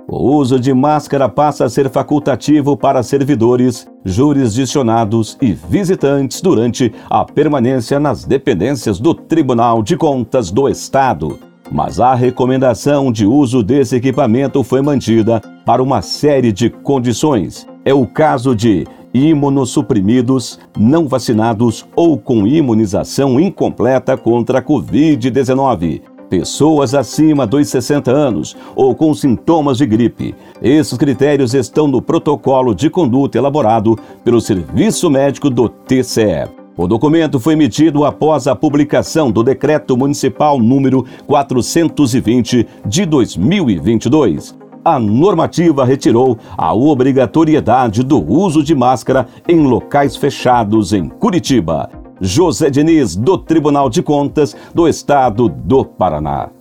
O uso de máscara passa a ser facultativo para servidores, jurisdicionados e visitantes durante a permanência nas dependências do Tribunal de Contas do Estado. Mas a recomendação de uso desse equipamento foi mantida para uma série de condições. É o caso de imunossuprimidos, não vacinados ou com imunização incompleta contra a Covid-19. Pessoas acima dos 60 anos ou com sintomas de gripe. Esses critérios estão no protocolo de conduta elaborado pelo Serviço Médico do TCE. O documento foi emitido após a publicação do Decreto Municipal número 420 de 2022. A normativa retirou a obrigatoriedade do uso de máscara em locais fechados em Curitiba. José Diniz, do Tribunal de Contas do Estado do Paraná.